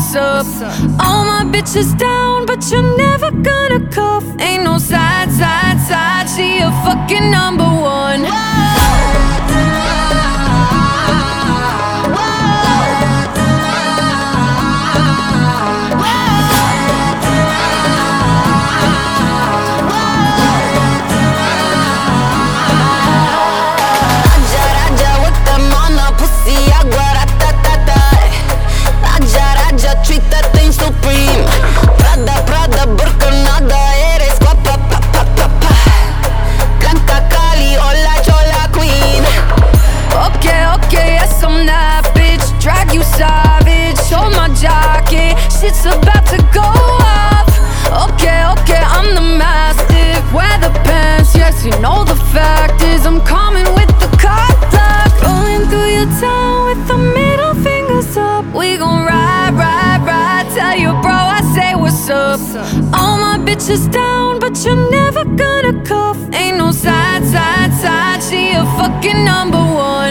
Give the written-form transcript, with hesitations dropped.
what's up? All my bitches down, but you're never gonna cuff. Ain't no side, side, side, she a fucking number one. Shit's about to go off. Okay, okay, I'm the mastiff. Wear the pants, yes, you know the fact is I'm coming with the cock block. Rolling through your town with the middle fingers up. We gon' ride, ride, ride. Tell your bro I say what's up. All my bitches down, but you're never gonna cuff. Ain't no side, side, side. She a fucking number one.